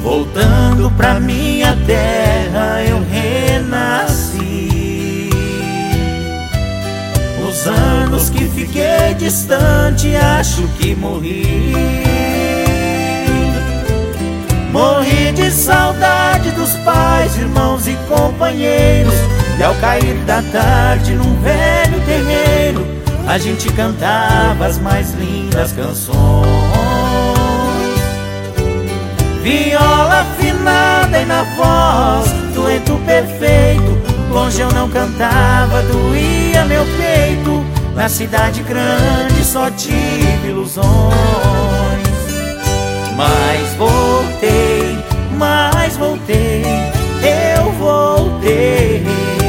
voltando pra minha terra eu renasci. Os anos que fiquei distante acho que morri. Morri de saudade dos pais, irmãos e companheiros. E ao cair da tarde num velho terreiro, a gente cantava as mais lindas canções. Viola afinada e na voz, dueto perfeito. Longe eu não cantava, doía meu peito. Na cidade grande só tive ilusões. Mas voltei, eu voltei.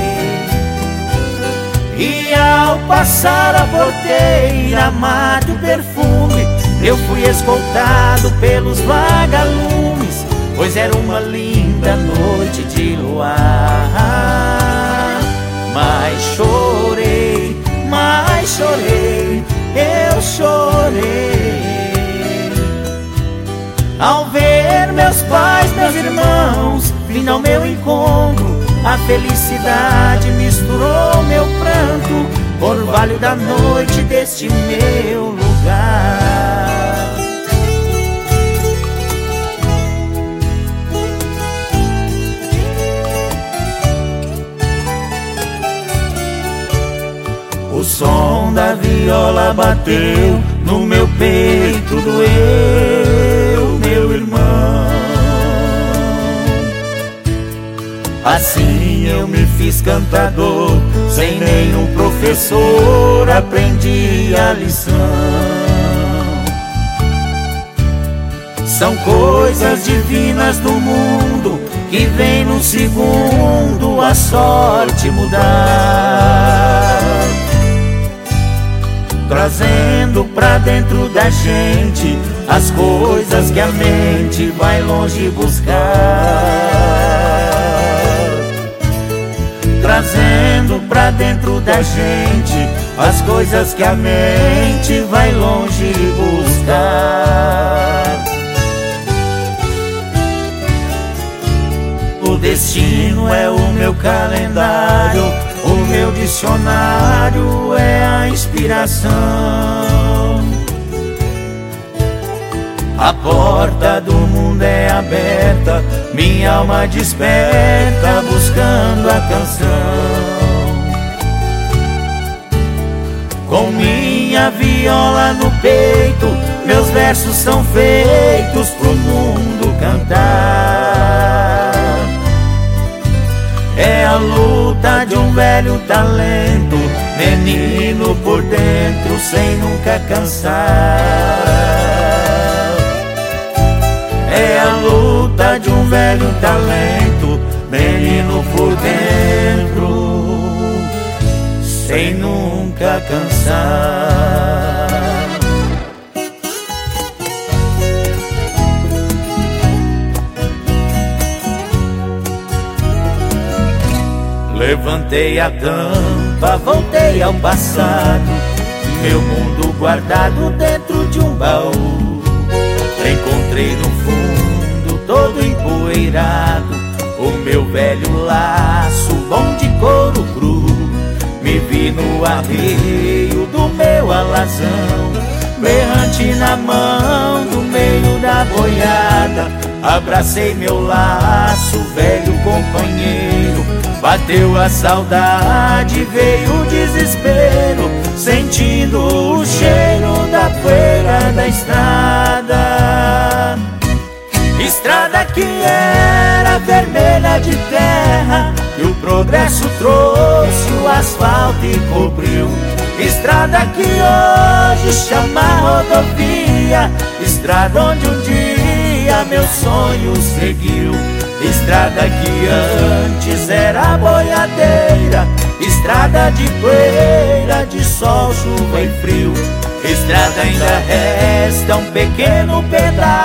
E ao passar a porteira, mato e perfume, eu fui escoltado pelos vagalumes, pois era uma linda noite de luar. Mas chorei, eu chorei ao ver meus pais, meus irmãos vindo ao meu encontro. A felicidade misturou meu pranto, orvalho da noite deste meu lugar. O som da viola bateu no meu peito, doeu, meu irmão. Assim eu me fiz cantador, sem nenhum professor aprendi a lição. São coisas divinas do mundo que vem num segundo a sorte mudar, trazendo pra dentro da gente as coisas que a mente vai longe buscar. Trazendo pra dentro da gente as coisas que a mente vai longe buscar. O destino é o meu calendário, o meu dicionário é a inspiração. A porta do mundo é aberta, minha alma desperta buscando a canção. Com minha viola no peito, meus versos são feitos pro mundo cantar. É a luta de um velho talento, menino por dentro sem nunca cansar. É a luta de um velho talento, menino por dentro, sem nunca cansar. Levantei a tampa, voltei ao passado, meu mundo guardado dentro de um baú. Encontrei no fundo, todo empoeirado, o meu velho laço bom de couro cru. Me vi no arreio do meu alazão, berrante na mão, no meio da boiada. Abracei meu laço, velho companheiro. Bateu a saudade, veio o desespero, sentindo o cheiro da poeira da estrada. Estrada que era vermelha de terra, e o progresso trouxe o asfalto e cobriu. Estrada que hoje chama rodovia, estrada onde um dia meu sonho seguiu. Estrada que antes era boiadeira, estrada de poeira, de sol, chuva e frio. Estrada ainda resta um pequeno pedaço